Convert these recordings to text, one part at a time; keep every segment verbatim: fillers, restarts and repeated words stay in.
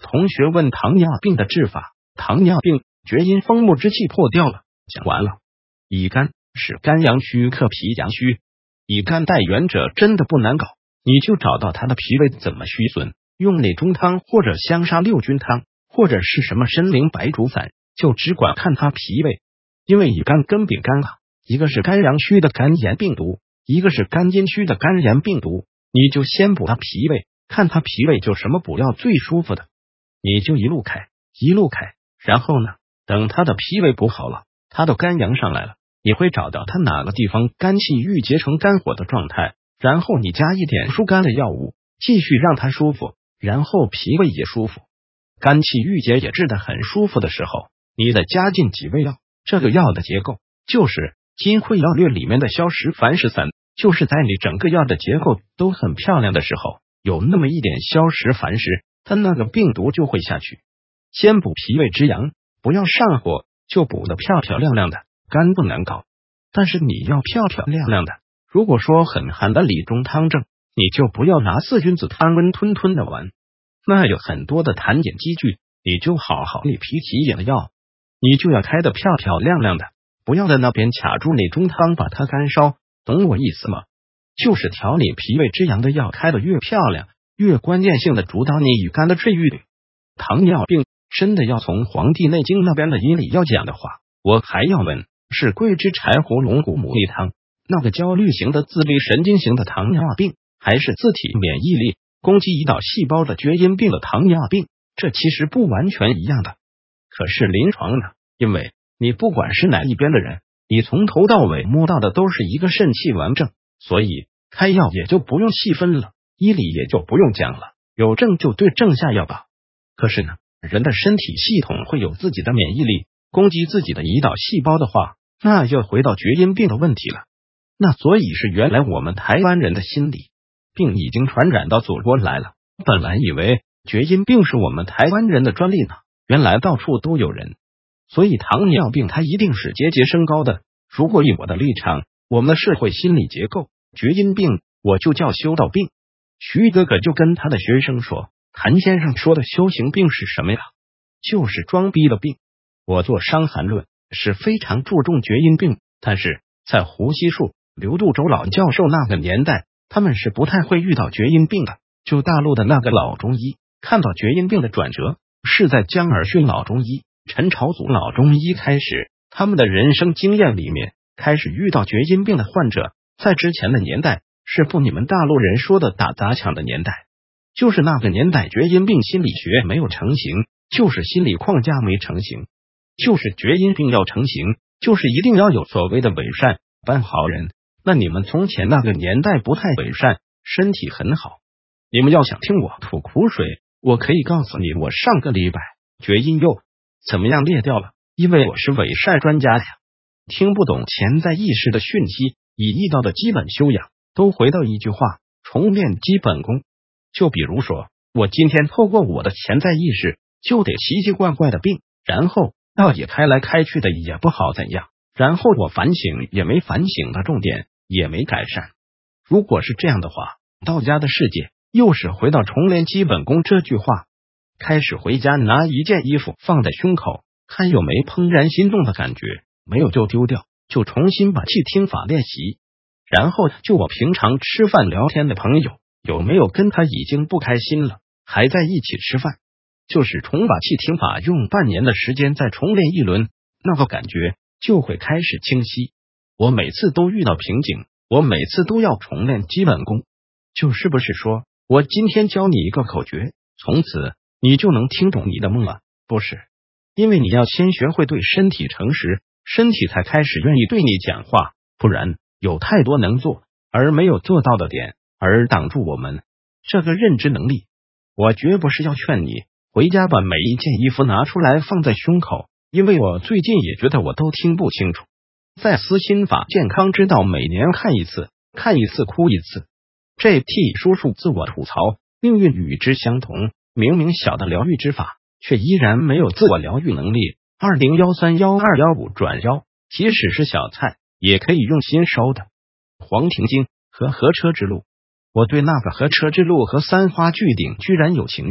同学问糖尿病的治法，糖尿病厥阴风木之气破掉了，讲完了。乙肝是肝阳虚克脾阳虚，乙肝带源者真的不难搞，你就找到他的脾胃怎么虚损，用内中汤或者香砂六君汤，或者是什么参苓白术散，就只管看他脾胃。因为乙肝跟丙肝啊，一个是肝阳虚的肝炎病毒，一个是肝阴虚的肝炎病毒，你就先补他脾胃，看他脾胃就什么补药最舒服的，你就一路开一路开，然后呢，等他的脾胃补好了，他的肝阳上来了，你会找到他哪个地方肝气郁结成肝火的状态，然后你加一点疏肝的药物，继续让他舒服，然后脾胃也舒服，肝气郁结也治得很舒服的时候，你再加进几味药。这个药的结构就是金匮要略里面的消食凡石散，就是在你整个药的结构都很漂亮的时候，有那么一点消食凡石，它那个病毒就会下去。先补脾胃之阳，不要上火，就补得漂漂亮亮的。肝不难搞，但是你要漂漂亮亮的。如果说很寒的理中汤症，你就不要拿四君子汤温吞吞的玩，那有很多的痰碱积聚，你就好好理脾体眼的药，你就要开得漂漂亮亮的，不要在那边卡住内中汤把它干烧，懂我意思吗？就是调理脾胃之阳的药开得越漂亮，越关键性的主导你乙肝的治愈。糖尿病真的要从《黄帝内经》那边的医理要讲的话，我还要问是桂枝柴胡龙骨牡蛎汤，那个焦虑型的自律神经型的糖尿病，还是自体免疫力攻击胰岛细胞的厥阴病的糖尿病，这其实不完全一样的。可是临床呢，因为你不管是哪一边的人，你从头到尾摸到的都是一个肾气完整，所以开药也就不用细分了，医理也就不用讲了，有症就对症下药吧。可是呢，人的身体系统会有自己的免疫力，攻击自己的胰岛细胞的话，那又回到厥阴病的问题了。那所以是原来我们台湾人的心理病已经传染到祖国来了，本来以为厥阴病是我们台湾人的专利呢，原来到处都有人。所以糖尿病它一定是节节升高的。如果以我的立场，我们的社会心理结构，厥阴病我就叫修道病。徐哥哥就跟他的学生说，谭先生说的修行病是什么呀？就是装逼的病。我做伤寒论是非常注重厥阴病，但是在胡锡树、刘杜洲老教授那个年代，他们是不太会遇到厥阴病的。就大陆的那个老中医看到厥阴病的转折，是在江尔逊老中医、陈朝祖老中医开始，他们的人生经验里面开始遇到厥阴病的患者。在之前的年代是不你们大陆人说的打砸抢的年代，就是那个年代厥阴病心理学没有成型，就是心理框架没成型，就是厥阴病要成型，就是一定要有所谓的伪善扮好人。那你们从前那个年代不太伪善，身体很好。你们要想听我吐苦水，我可以告诉你，我上个礼拜厥阴又怎么样裂掉了，因为我是伪善专家呀。听不懂潜在意识的讯息，以易道的基本修养，都回到一句话，重练基本功。就比如说，我今天透过我的潜在意识，就得奇奇怪怪的病，然后道也开来开去的也不好怎样，然后我反省也没反省的重点，也没改善。如果是这样的话，道家的世界又是回到重练基本功这句话，开始回家拿一件衣服放在胸口，看有没怦然心动的感觉，没有就丢掉，就重新把气听法练习。然后就我平常吃饭聊天的朋友，有没有跟他已经不开心了，还在一起吃饭，就是重把气听法用半年的时间再重练一轮，那个感觉就会开始清晰。我每次都遇到瓶颈，我每次都要重练基本功，就是不是说我今天教你一个口诀，从此你就能听懂你的梦了？不是，因为你要先学会对身体诚实，身体才开始愿意对你讲话，不然有太多能做而没有做到的点，而挡住我们这个认知能力。我绝不是要劝你回家把每一件衣服拿出来放在胸口，因为我最近也觉得我都听不清楚。在私心法健康之道每年看一次，看一次哭一次。这替叔叔自我吐槽，命运与之相同，明明小的疗愈之法，却依然没有自我疗愈能力。二零一三一二一五转幺，即使是小菜也可以用心烧的。黄庭经和合车之路，我对那个合车之路和三花聚顶居然有情绪，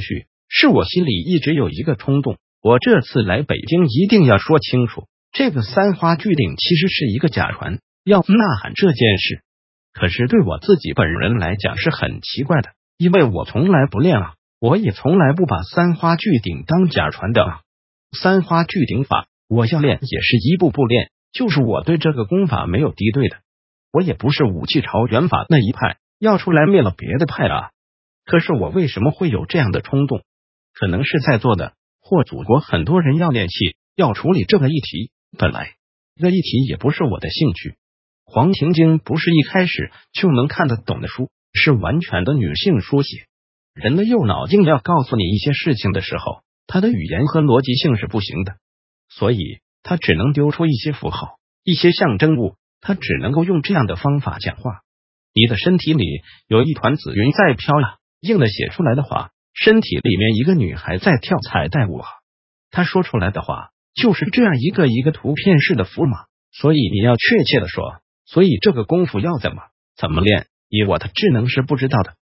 是我心里一直有一个冲动，我这次来北京一定要说清楚，这个三花聚顶其实是一个假传，要呐喊这件事。可是对我自己本人来讲是很奇怪的，因为我从来不练啊，我也从来不把三花聚顶当假传的啊。三花聚顶法我要练也是一步步练，就是我对这个功法没有敌对的，我也不是武器朝元法那一派，要出来灭了别的派啊。可是我为什么会有这样的冲动？可能是在座的或祖国很多人要练气，要处理这个议题，本来这议题也不是我的兴趣。黄庭经不是一开始就能看得懂的书，是完全的女性书写。人的右脑硬要告诉你一些事情的时候，他的语言和逻辑性是不行的，所以他只能丢出一些符号，一些象征物，他只能够用这样的方法讲话。你的身体里有一团紫云在飘啊，硬的写出来的话，身体里面一个女孩在跳彩带舞啊，他说出来的话就是这样一个一个图片式的符码。所以你要确切的说，所以这个功夫要怎么怎么练，以我的智能是不知道的。